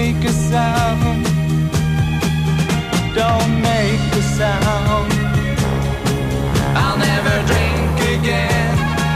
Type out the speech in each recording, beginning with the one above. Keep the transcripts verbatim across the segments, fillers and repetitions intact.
make a sound. Don't make a sound. I'll never drink again.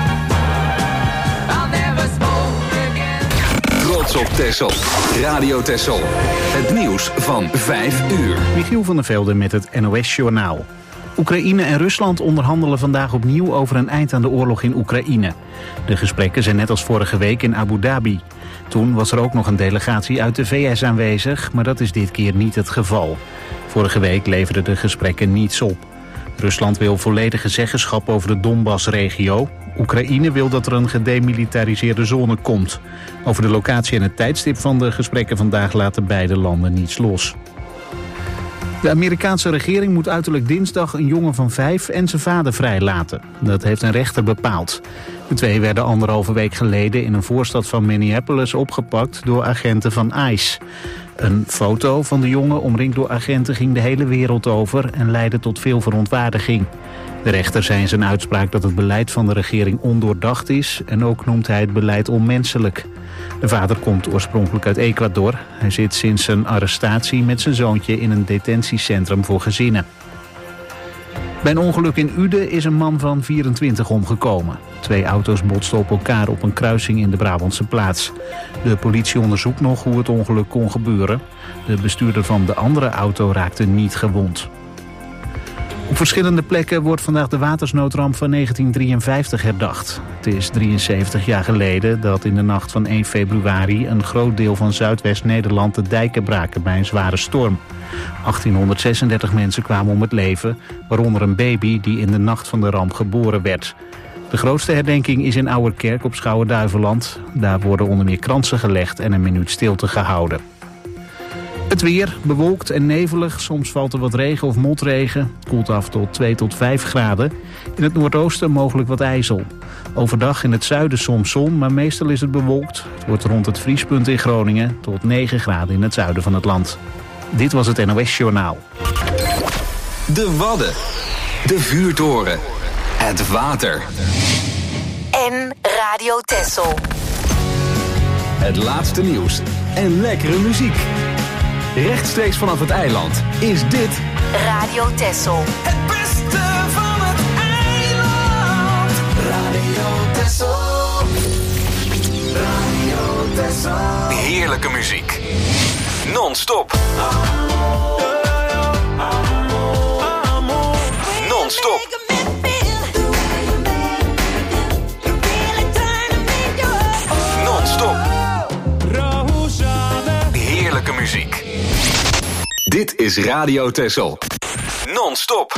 I'll never smoke again. Trots op Texel. Radio Texel. Het nieuws van vijf uur. Michiel van der Velde met het N O S-journaal. Oekraïne en Rusland onderhandelen vandaag opnieuw over een eind aan de oorlog in Oekraïne. De gesprekken zijn net als vorige week in Abu Dhabi. Toen was er ook nog een delegatie uit de V S aanwezig, maar dat is dit keer niet het geval. Vorige week leverden de gesprekken niets op. Rusland wil volledige zeggenschap over de Donbass-regio. Oekraïne wil dat er een gedemilitariseerde zone komt. Over de locatie en het tijdstip van de gesprekken vandaag laten beide landen niets los. De Amerikaanse regering moet uiterlijk dinsdag een jongen van vijf en zijn vader vrijlaten. Dat heeft een rechter bepaald. De twee werden anderhalve week geleden in een voorstad van Minneapolis opgepakt door agenten van ICE. Een foto van de jongen omringd door agenten ging de hele wereld over en leidde tot veel verontwaardiging. De rechter zei in zijn uitspraak dat het beleid van de regering ondoordacht is en ook noemt hij het beleid onmenselijk. De vader komt oorspronkelijk uit Ecuador. Hij zit sinds zijn arrestatie met zijn zoontje in een detentiecentrum voor gezinnen. Bij een ongeluk in Uden is een man van vierentwintig omgekomen. Twee auto's botsten op elkaar op een kruising in de Brabantse plaats. De politie onderzoekt nog hoe het ongeluk kon gebeuren. De bestuurder van de andere auto raakte niet gewond. Op verschillende plekken wordt vandaag de watersnoodramp van negentien drieënvijftig herdacht. Het is drieënzeventig jaar geleden dat in de nacht van één februari... een groot deel van Zuidwest-Nederland de dijken braken bij een zware storm. achttienhonderdzesendertig mensen kwamen om het leven, waaronder een baby die in de nacht van de ramp geboren werd. De grootste herdenking is in Ouwerkerk op Schouwen-Duiveland. Daar worden onder meer kransen gelegd en een minuut stilte gehouden. Het weer, bewolkt en nevelig. Soms valt er wat regen of motregen. Het koelt af tot twee tot vijf graden. In het noordoosten mogelijk wat ijzel. Overdag in het zuiden soms zon, maar meestal is het bewolkt. Het wordt rond het vriespunt in Groningen tot negen graden in het zuiden van het land. Dit was het N O S-journaal. De Wadden. De vuurtoren. Het water. En Radio Texel. Het laatste nieuws en lekkere muziek. Rechtstreeks vanaf het eiland is dit Radio Texel. Het beste van het eiland. Radio Texel. Radio Texel. heerlijke muziek. Non-stop. Non-stop. Non-stop. Heerlijke muziek. Dit is Radio Texel. Non-stop.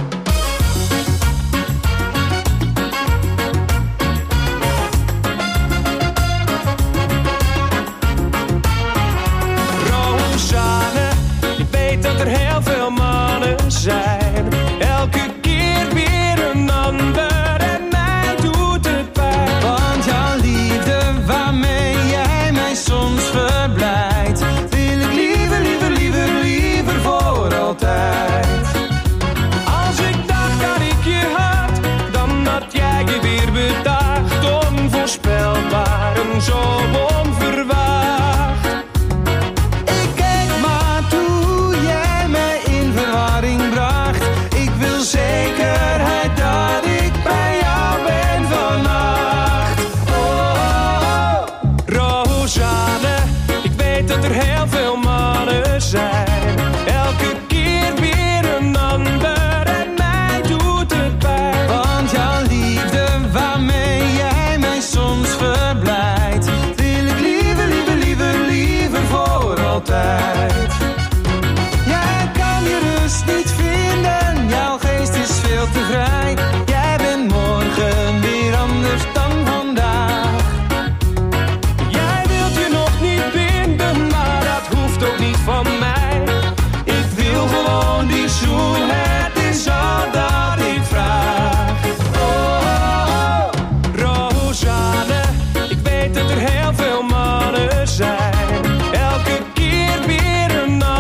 Rosanne, je weet dat er heel veel mannen zijn. Elke keer weer een ander en mij doet het pijn. Want jouw liefde waarmee jij mij soms verblijdt, wil ik liever, liever, liever, liever voor altijd. Als ik dacht dat ik je had, dan had jij je weer bedacht. Onvoorspelbaar en zo onverwacht. Ik keek maar toe jij mij in verwarring bracht. Ik wil zekerheid dat ik bij jou ben vannacht. Oh, oh, oh. Rosanne, ik weet dat er heel veel mannen zijn. Elke keer weer een ander en mij doet het pijn. Want jouw liefde waarmee jij mij soms verblijdt, wil ik liever, liever, liever, liever voor altijd. Jij kan je rust niet vinden, jouw geest is veel te vrij. Jij bent morgen weer anders dan vandaag. Jij wilt je nog niet binden, maar dat hoeft ook niet van mij. Ik wil gewoon die zoen, het is al dat ik vraag. Oh, oh, oh. Rosanne, ik weet dat er heel veel mannen zijn. Elke keer weer een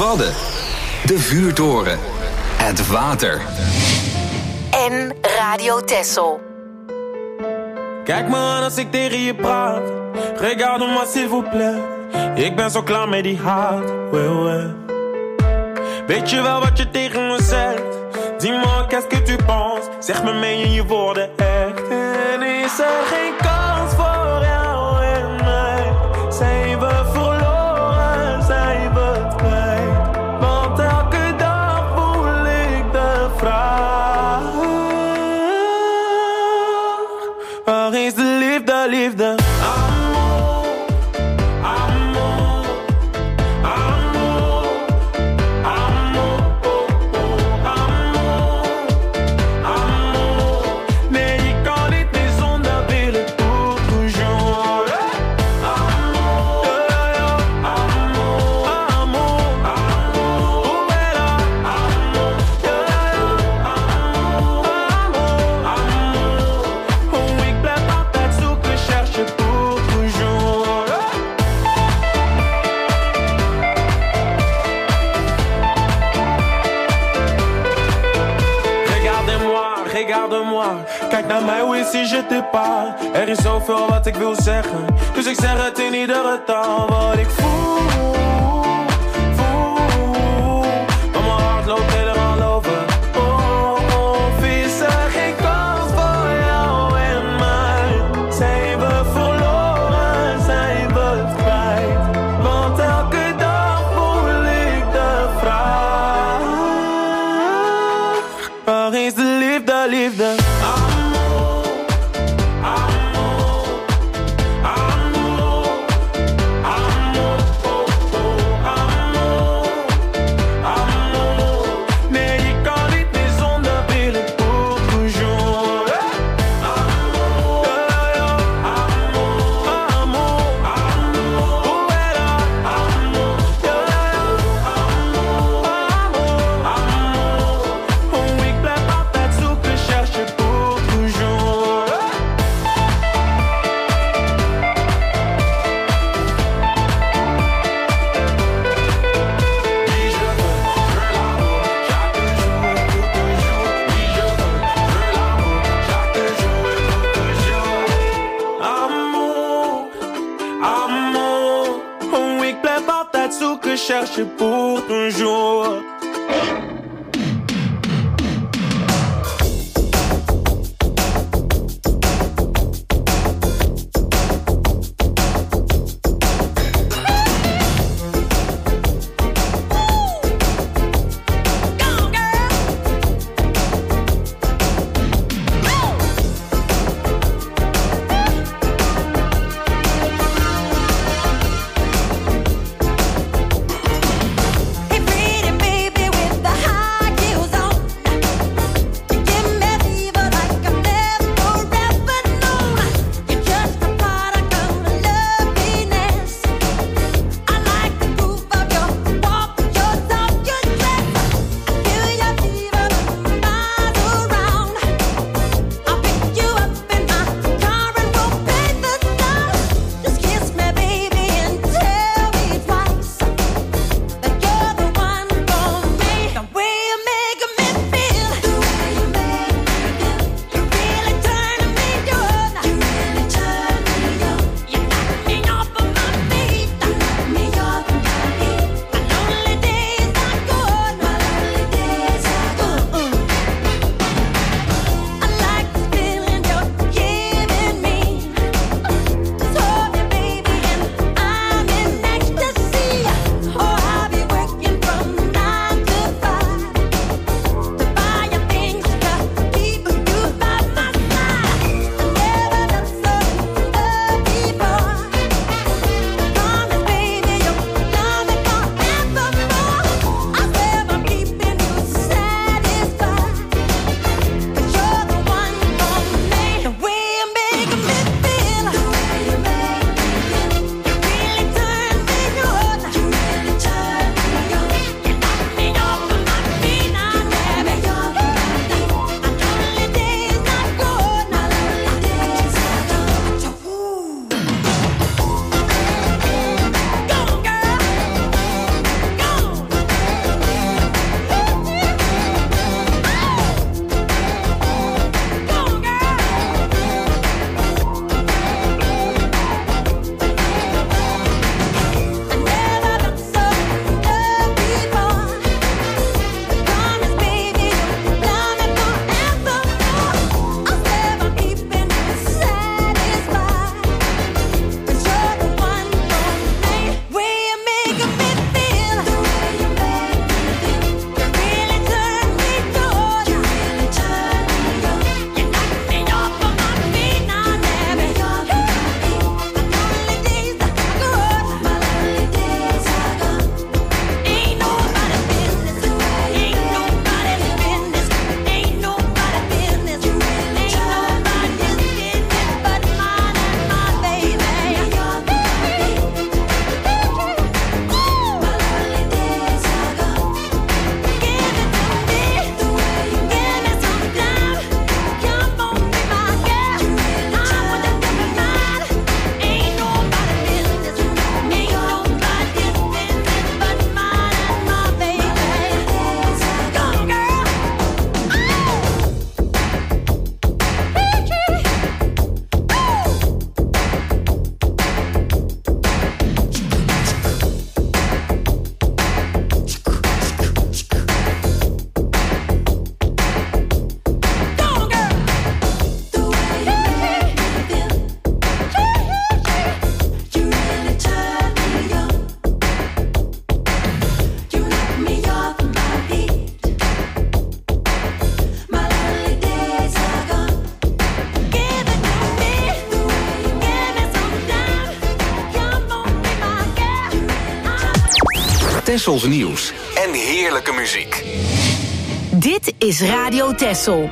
Wadden. De vuurtoren. Het water. En Radio Texel. Kijk me aan als ik tegen je praat. Regarde-moi s'il vous plaît. Ik ben zo klaar met die haat. Ouais, ouais. Weet je wel wat je tegen me zegt? Dis-moi qu'est-ce que tu penses? Zeg me meen je je woorden echt? En is er geen kans voor jou en mij? Zijn we verloren, zijn we kwijt? Want elke dag voel ik de vraag: waar is de liefde, liefde? Kijk naar mij, hoe is je te pas? Er is zoveel wat ik wil zeggen, dus ik zeg het in iedere taal. Wat ik voel, voel, maar mijn hart loopt helemaal over. Oh, of is er geen kans voor jou en mij? Zijn we verloren, zijn we kwijt? Want elke dag voel ik de vraag: waar is de liefde, liefde? Cherche pour toujours. Hey, pretty baby. Tessels nieuws en heerlijke muziek. Dit is Radio Tessel.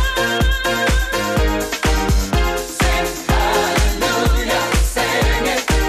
Sing hallelujah, sing it.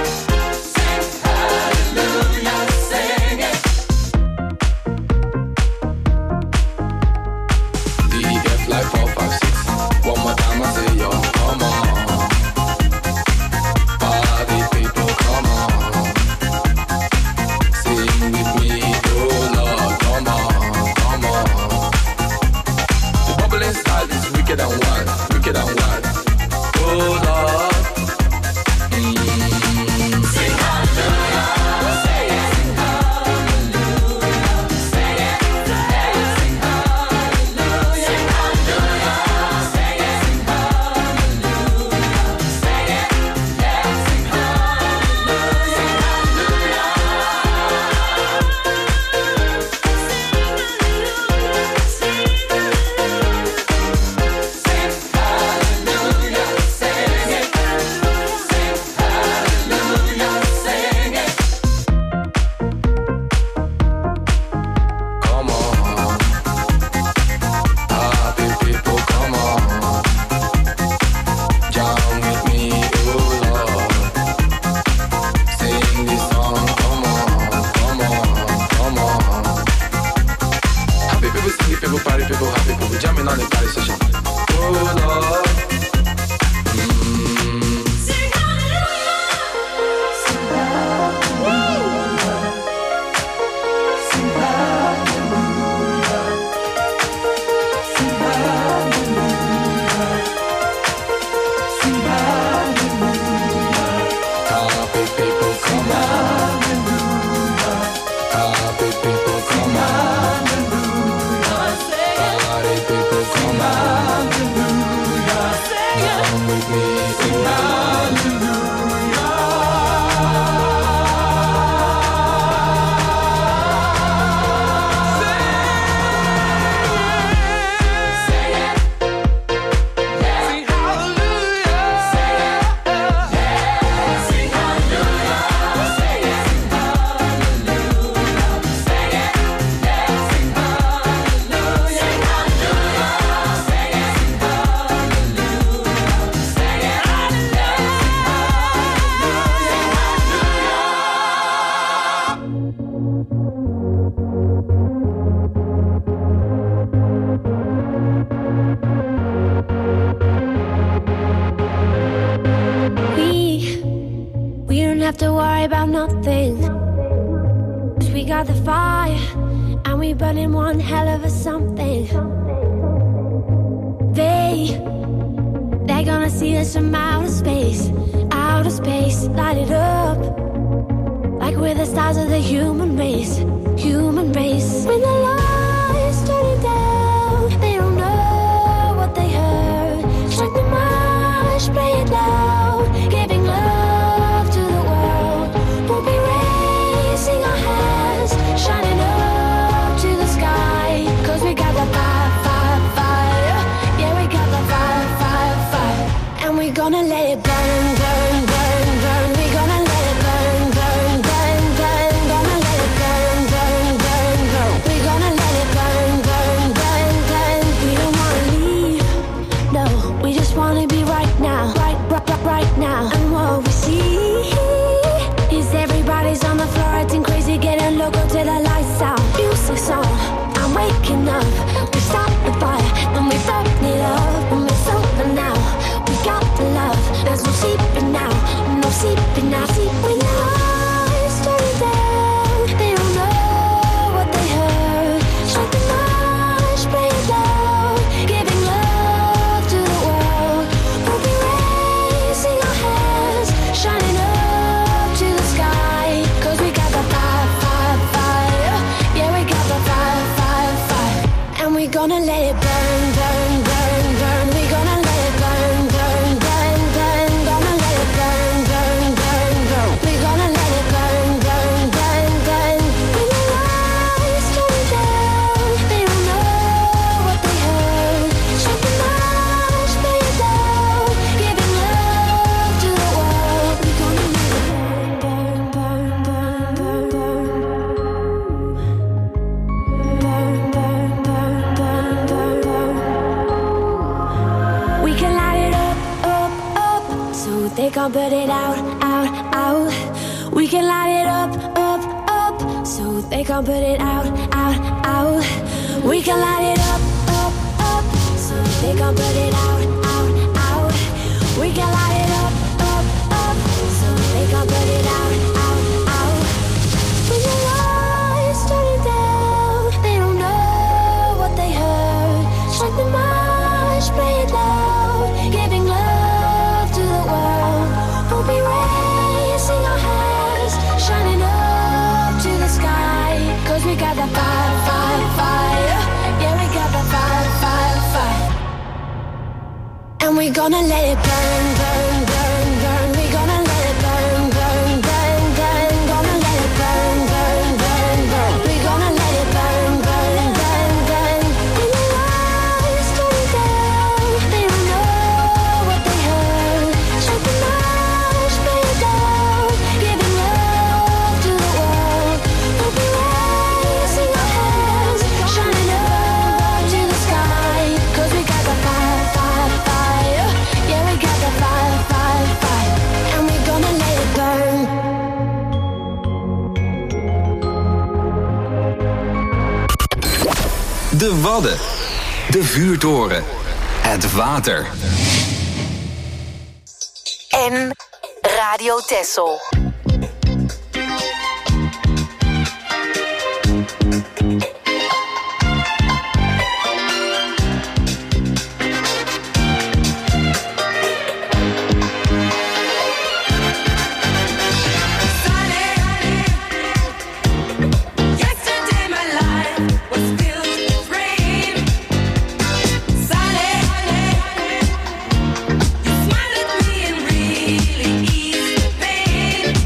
have to worry about nothing. 'Cause we got the fire, and we burning one hell of a something. They, they're gonna see us from outer space, outer space, light it up. Like we're the stars of the human race, human race. When the lights turning down, they don't know what they heard. Strike the march, play it loud, giving love to the world. We'll be raising our hands, shining up to the sky. 'Cause we got the fire, fire, fire. Yeah, we got the fire, fire, fire. And we're gonna let it burn, burn, burn, burn. We're gonna let it burn, burn, burn, burn. Gonna let it burn, burn, burn, burn. We're gonna let it burn, burn, burn, burn. We don't wanna leave, no. We just wanna be right now, right, right, right, right now. And what we see is everybody's on the floor acting crazy, getting loco till the lights out. Music's on, I'm waking up. We stop the fire, and we burn it up. And it's over now, we got the love. There's no sleeping now, no sleeping now. Sleep when the lights turn down. They don't know what they heard. Strike the march, play it loud, giving love to the world. We'll be raising our hands, shining up to the sky. 'Cause we got the fire, fire, fire. Yeah, we got the fire, fire, fire. And we're gonna let it burn, burn, burn, burn. We're gonna let it burn, burn, burn, burn. Gonna let it burn, burn, burn, burn. We're gonna let it burn, burn, burn, burn. When the lights turn down, they don't know what they heard. Strike the march, play it loud, giving love to the world. We're gonna let it burn, burn, burn, burn, burn, burn. Burn, burn, burn, burn, burn, burn. We can light it up, up, up, so they can't put it out, out, out. We can light it up, up, up, so they can't put it out, out, out. We can light it up, up, up, so they can't put it out, out, out. We can light it up, up, up, so they can't put it out, out, out. When the lights turn down, they don't know what they heard. Strike the march, play it loud, giving love to the world. We'll be raising our hands, shining up to the sky. 'Cause we got the fire, fire, fire. Yeah, we got the fire, fire, fire. And we're gonna let it burn, burn, burn, burn. We're gonna let it burn, burn, burn, burn. Gonna let it burn, burn, burn, burn. We're gonna let it burn, burn, burn, burn. When the lights turn down, they don't know what they heard. Strike the march, play it loud, giving love to the world. We'll be raising our hands, shining up to the sky. 'Cause we got the fire, fire, fire. Yeah, we got the fire, fire, fire. And we're gonna let it burn. De Wadden. De vuurtoren. Het water. En Radio Texel. Yesterday my life was filled with rain. Sunny, you smiled at me and really eased the pain.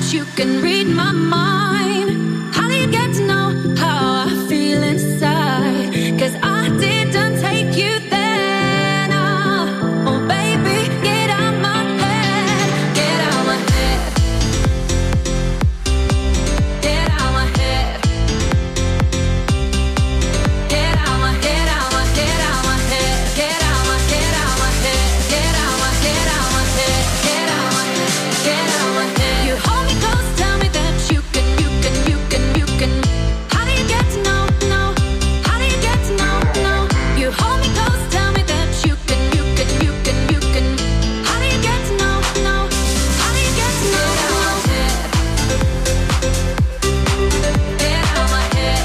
that you can read my mind? How do you get to know how I feel inside? 'Cause I didn't take you there, no. Oh baby, get out my head, get out my head, get out my head, get out my, get out my, get out my head, get out my, get out my head, get out my, get out my head, get out my, get out my head. You hold me close, tell me that you can, you can, you can, you can. How do you get to know, know? How do you get to know, know? You hold me close, tell me that you can, you can, you can, you can. How do you get to know, know? How do you get to know? Get out my head,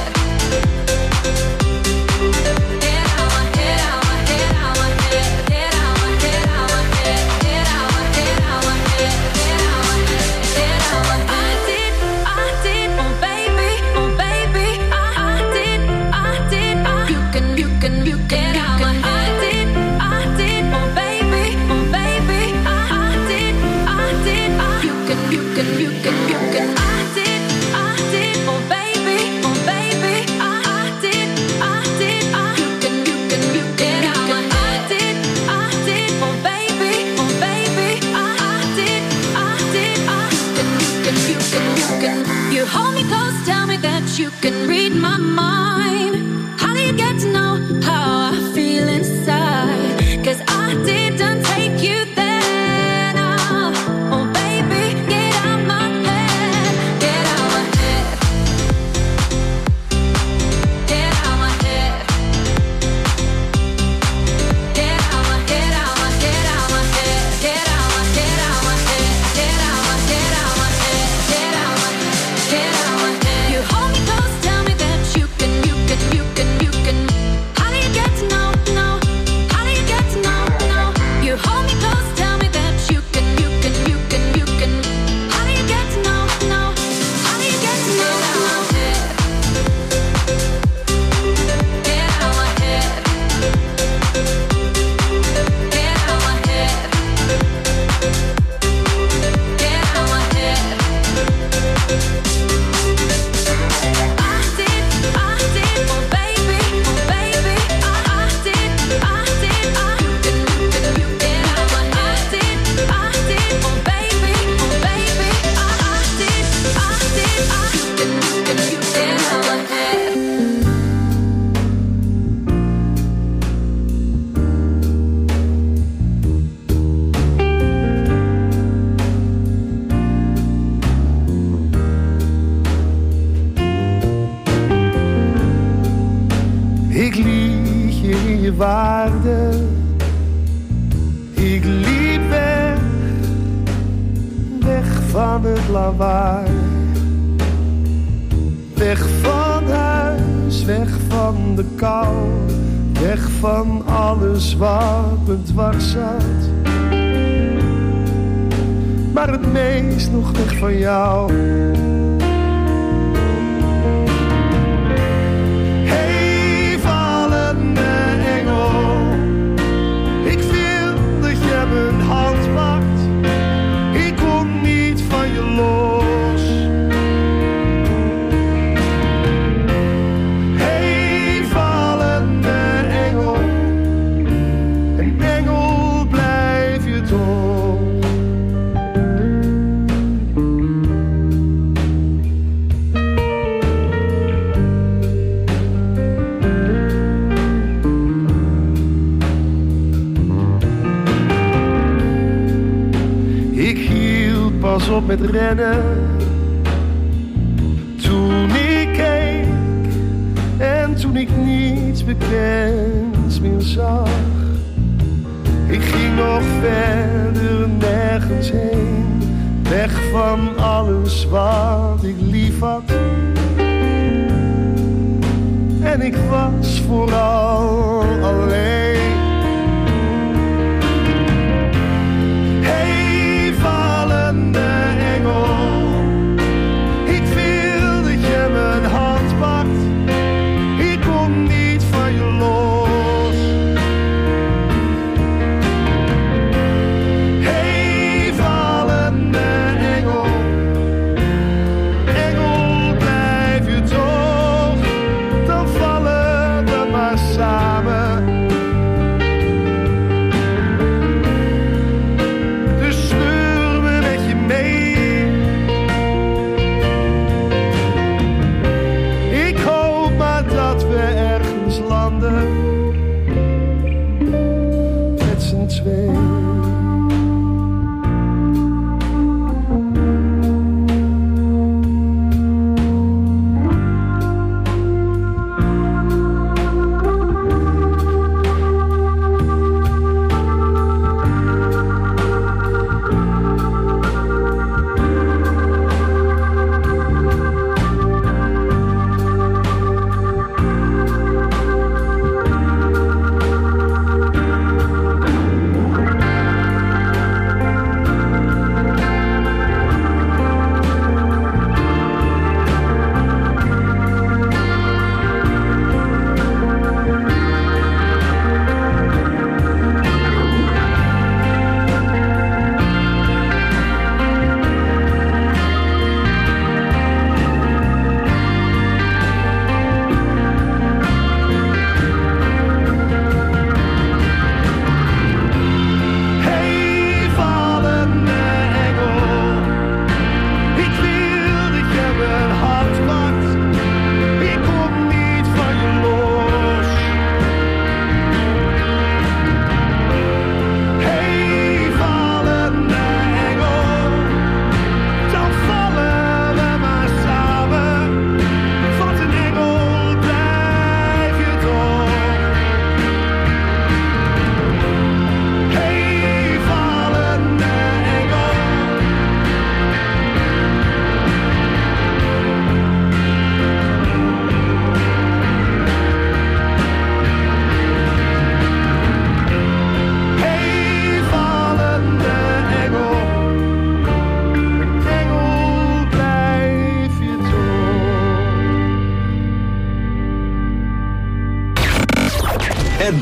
get out my head, out my head, out my head, get out my head, out my head, get out my head, out my head, get out my head, get out my head. I did, I did, oh baby, oh baby, I, I did, I did, I. You can, you can, you can, get out my head. I did, I did, oh baby, oh baby, I, I did, I did, I. You can, you can, you can, you can. I did, I did, oh baby, oh baby, I, I did, I did, I. You can, you can, you can, get out my head. I did, I did, oh baby, oh baby, I, I did, I did, I. You can, you can, you can, you can. You hold me close, tell me that you can read my mind. How do you get to know how I feel inside? 'Cause I didn't take you there, no. Oh baby, get out my head, get out my head, get out my head, get out my, get out my, get out my head, get out my, get out my head, get out my, get out my head, get out my, get out my head. You hold me close, tell me that you can, you can, you can, you can. How do you get to know, know? How do you get to know, know? You hold me close, tell me that you can, you can, you can, you can. How do you get to know, know? How do you get to know? Get out my head, get out my head, get out my head. I did, I did, oh baby, oh baby, I, I did, I did, I. You can, you can, you get out my head. I did, I did, oh baby, oh baby, I, I did, I did, I. You can, you can, you get out my head. Ik liet je in je waarde. Ik liep weg, weg van het lawaai. Weg van huis, weg van de kou. Weg van alles wat me dwars zat. Maar het meest nog weg van jou. Hey, vallende engel, ik wil dat je mijn hand pakt. Ik kom niet van je los. Hey, vallende engel, een engel blijf je toch. Pas op met rennen. Toen ik keek en toen ik niets bekends meer zag. Ik ging nog verder nergens heen. Weg van alles wat ik lief had. En ik was vooral alleen. Ik wil dat je mijn hand pakt. Ik kom niet van je los. Hey, vallende engel,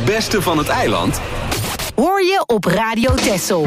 het beste van het eiland? Hoor je op Radio Texel.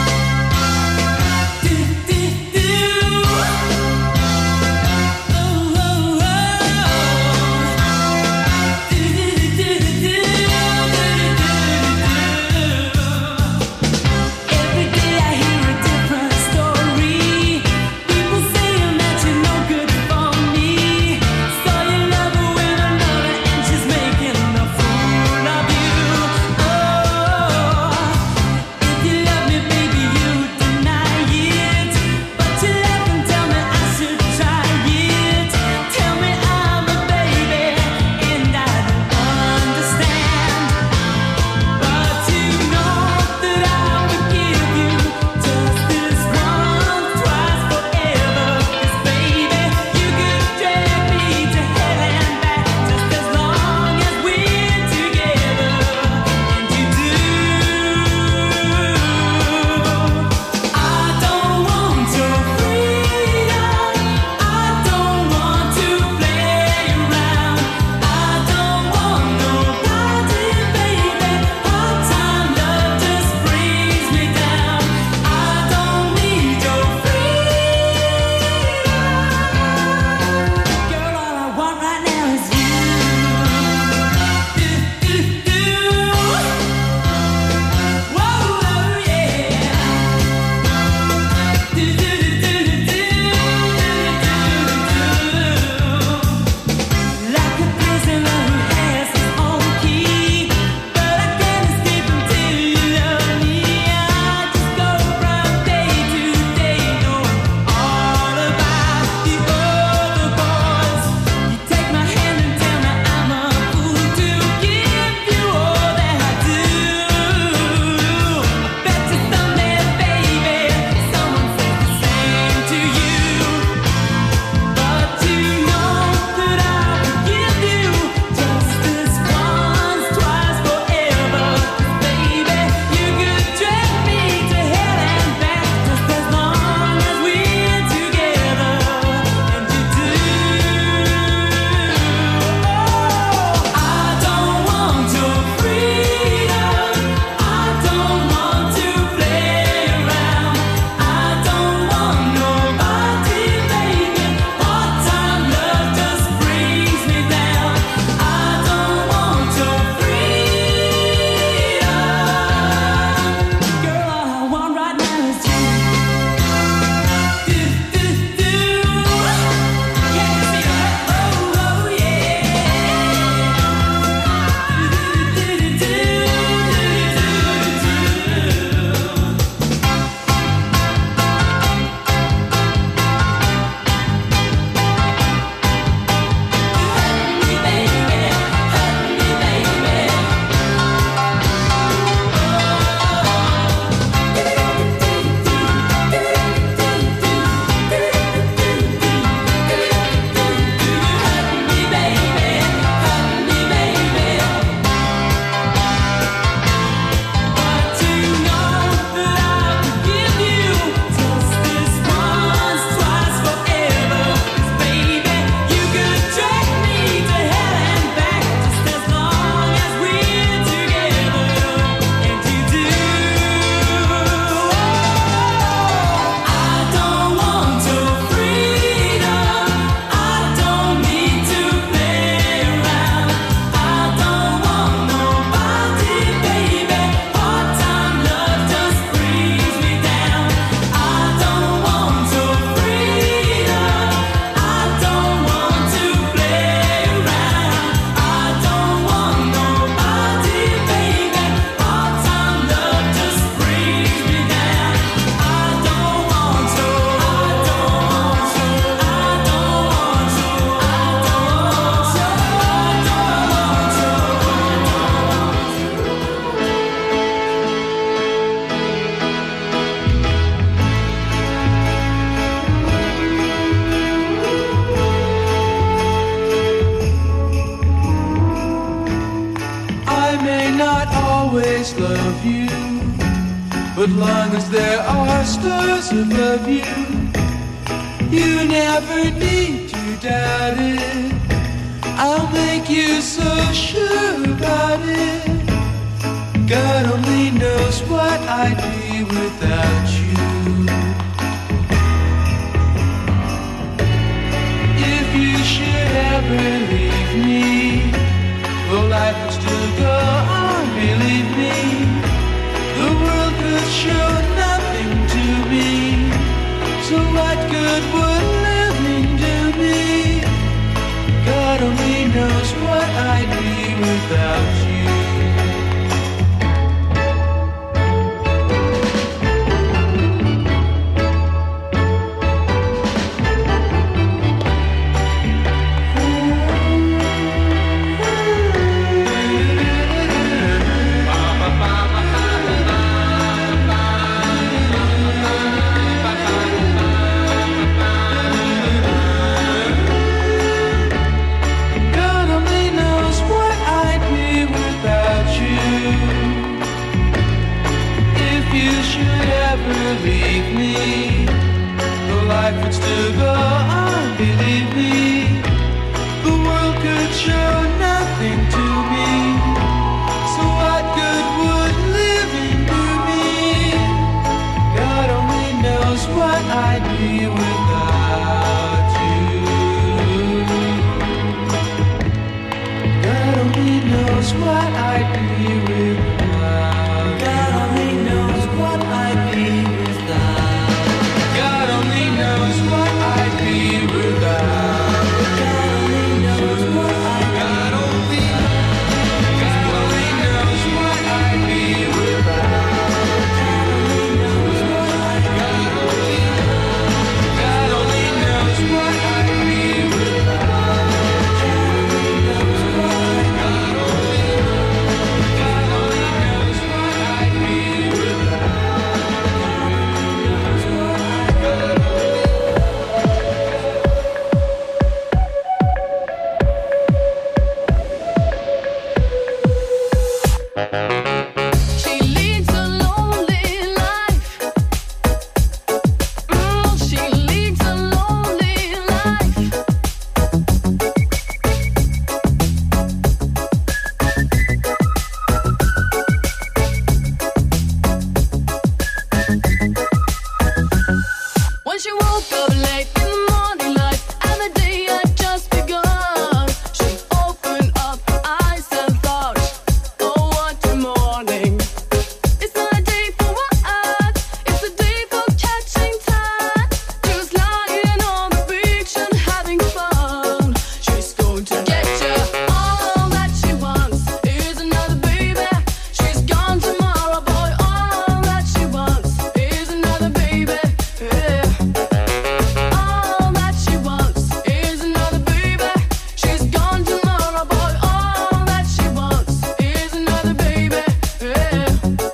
always love you, but long as there are stars above you, you never need to doubt it. I'll make you so sure about it. I'd be without you. If you should ever leave me, well, life would still go on, believe me. The world could show nothing to me, so what good would living do me? God only knows what I'd be without you. Leave me, the life would still go on, believe me. The world could show nothing to me, so what good would living do me? God only knows what I'd be without you. God only knows what I'd be without. God only knows what I'd be. God only knows what I'd be without. God only knows what I'd God only, God only knows what I'd be without. God only, God only knows what I'd be without. God only knows what God only, God only knows what I'd be without. She leads a lonely life. Mm, she leads a lonely life. When she woke up late in the morning light and the day had just begun, she opened up her eyes and thought, oh, what a morning. It's not a day for what? It's a day for catching time. Just lying on the beach and having fun. She's going to get you. All that she wants is another baby. She's gone tomorrow, boy. All that she wants is another baby. Yeah. All that she wants is another baby. She's gone tomorrow, boy. All that she wants is another baby. Yeah.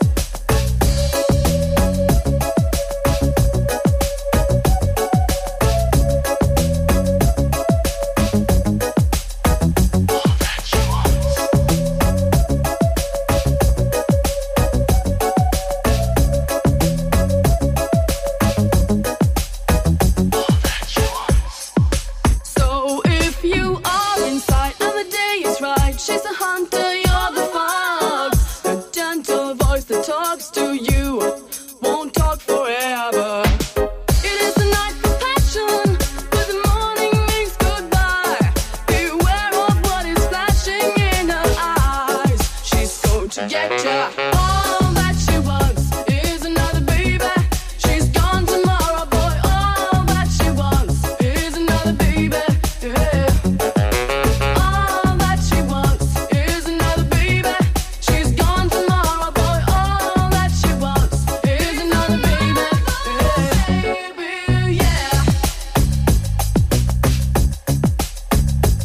So if you are inside and the day is right, she's a hunter, you're the fox. The gentle voice that talks to you won't talk forever. It is the night for passion, but the morning means goodbye. Beware of what is flashing in her eyes. She's going to get ya. All that she wants is another baby. She's gone tomorrow, boy. All that she wants is another baby. Yeah. All that she wants is another baby. She's gone tomorrow, boy. All that she wants is another baby. Yeah. Baby, yeah.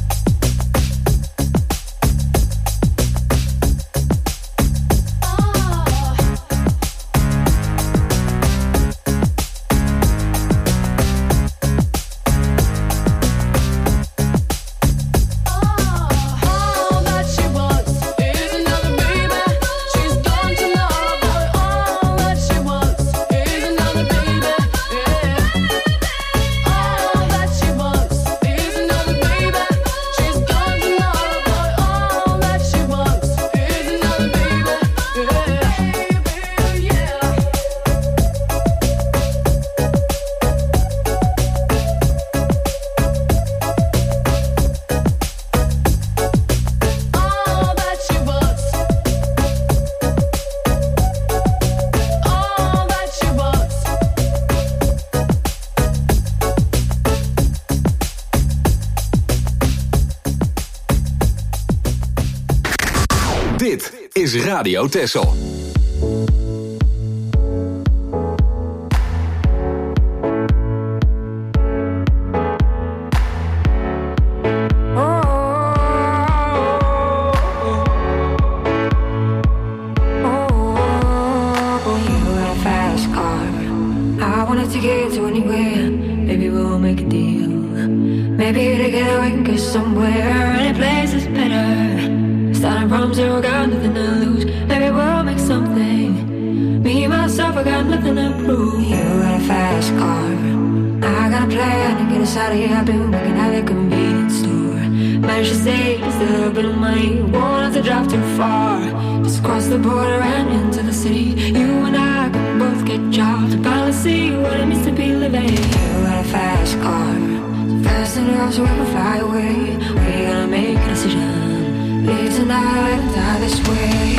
Oh. Radio Texel. Out of here, I've been working at a convenience store. Managed to save just a little bit of money. Won't have to drive too far. Just cross the border and into the city. You and I can both get jobs and finally see what it means to be living. You got a fast car, so fast enough so we can fly away. We're gonna make a decision. Live tonight and die this way.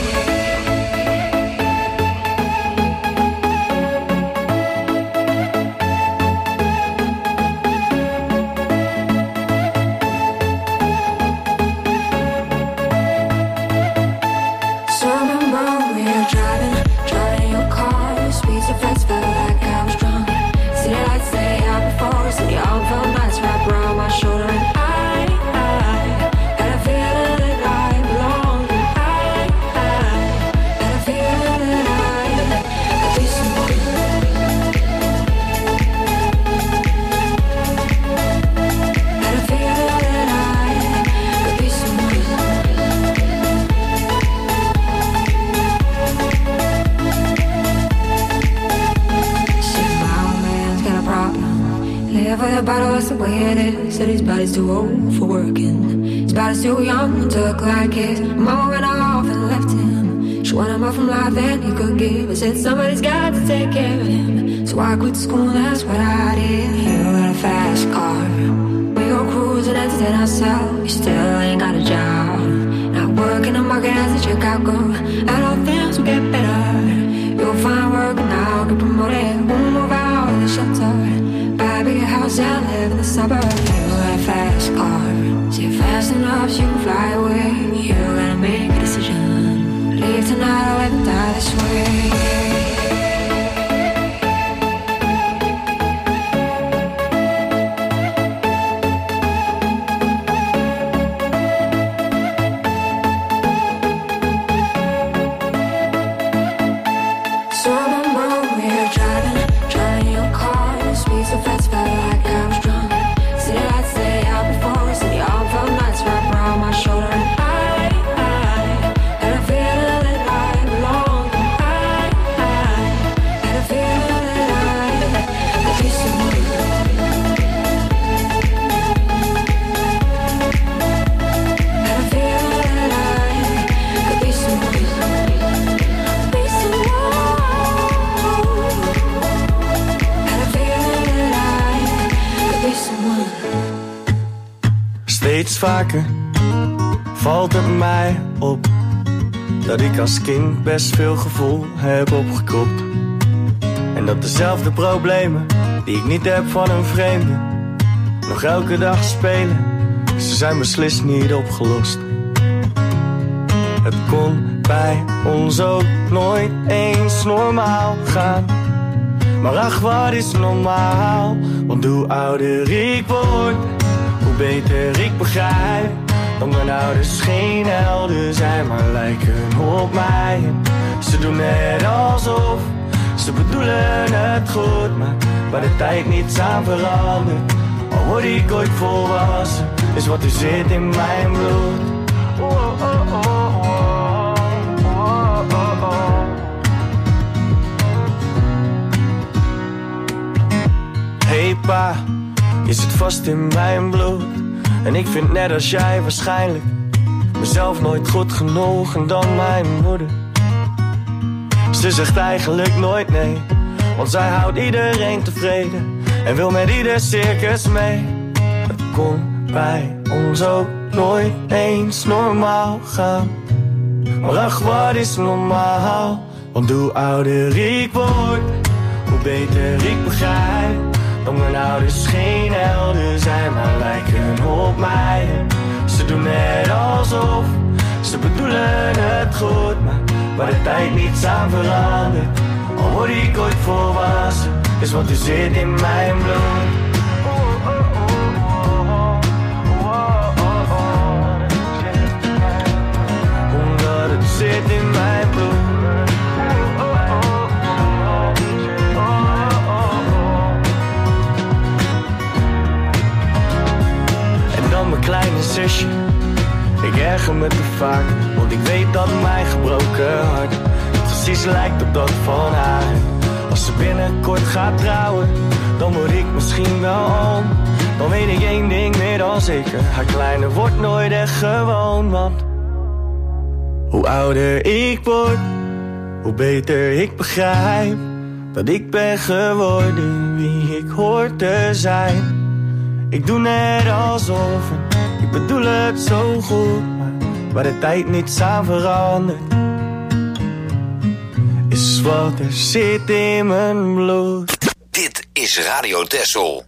Said his body's too old for working. His body's too young to look like his. Mama went off and left him. She wanted more from life than he could give. I said somebody's got to take care of him. So I quit school, that's what I did. You got a fast car. We go cruising, entertain ourselves. You still ain't got a job. Not working the market as a checkout girl. And all things will get better. You'll find work and I'll get promoted. We'll move out of the shelter. Buy a bigger house and live in the suburbs. You got a fast car. See fast enough so you can fly away. You gotta make a decision. Leave tonight or let me die this way. Steeds vaker valt het mij op dat ik als kind best veel gevoel heb opgekropt. En dat dezelfde problemen die ik niet heb van een vreemde nog elke dag spelen, ze zijn beslist niet opgelost. Het kon bij ons ook nooit eens normaal gaan. Maar ach, wat is normaal? Want hoe ouder ik word, hoe beter ik begrijp dat mijn ouders geen helden zijn, maar lijken op mij. Ze doen net alsof ze bedoelen het goed, maar waar de tijd niets aan verandert. Al word ik ooit volwassen, is wat er zit in mijn bloed. Oh, oh, oh, oh, oh, oh, oh. Hey pa, je zit vast in mijn bloed. En ik vind net als jij waarschijnlijk mezelf nooit goed genoeg en dan mijn moeder. Ze zegt eigenlijk nooit nee, want zij houdt iedereen tevreden en wil met ieder circus mee. Het kon bij ons ook nooit eens normaal gaan. Maar ach, wat is normaal? Want hoe ouder ik word, hoe beter ik begrijp dat mijn ouders geen helden zijn, maar lijken op mij. Ze doen net alsof Ze bedoelen het goed, maar waar de tijd niets aan verandert. Al word ik ooit volwassen, is wat er zit in mijn bloed. Omdat het zit in mijn bloed. En dan mijn kleine zusje, ik erger me te vaak, want ik weet dat mijn gebroken hart precies lijkt op dat van haar. Als ze binnenkort gaat trouwen, dan word ik misschien wel om. Dan weet ik één ding meer dan zeker, haar kleine wordt nooit echt gewoon. Want hoe ouder ik word, hoe beter ik begrijp dat ik ben geworden wie ik hoor te zijn. Ik doe net alsof, ik bedoel het zo goed, maar waar de tijd niets aan verandert, is wat er zit in mijn bloed. Dit is Radio Texel.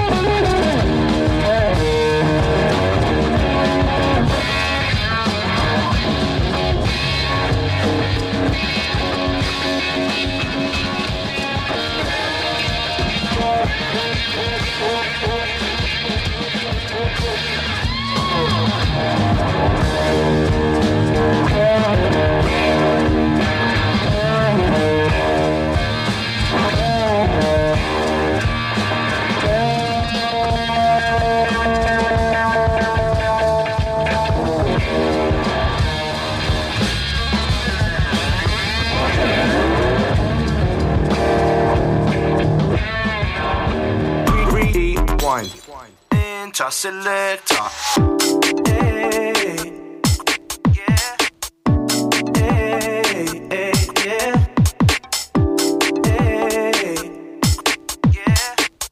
Selector. Hey, yeah. Hey, hey, yeah. Hey, yeah.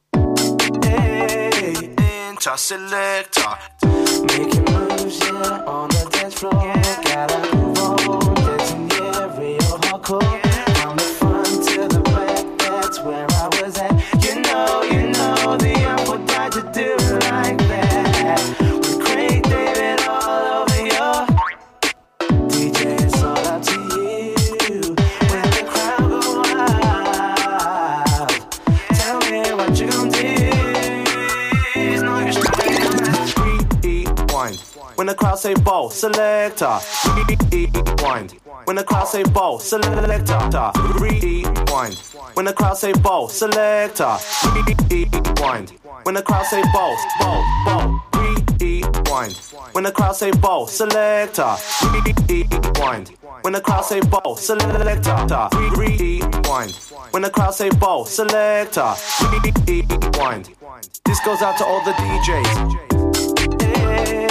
Hey, Inter Selector. Making moves, yeah, on the dance floor. Yeah. Gotta move on, dancing, yeah, real hardcore. From the front to the back, that's where I was at. You know, you know, the apple died to do it like that. With Craig David all over you. D J, it's all up to you. When the crowd go wild, tell me what you gon' do. It's no use rewind. When the crowd say ball, selector. Rewind. When the crowd say ball, selector. Rewind. When the crowd say ball, selector. Rewind. When the crowd say ball, ball, ball. Rewind. When the crowd say ball, selector. Rewind. When the crowd say ball, selector. Rewind. When the crowd say ball, selector. Rewind. This goes out to all the D Js. Hey.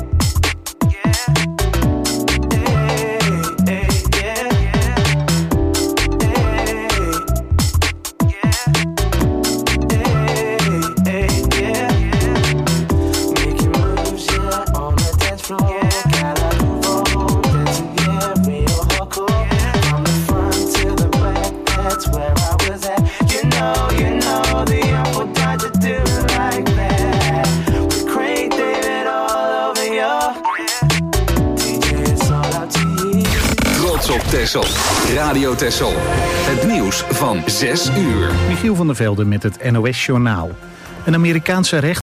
Op Texel. Radio Texel. Het nieuws van zes uur. Michiel van der Velde met het N O S Journaal. Een Amerikaanse rechter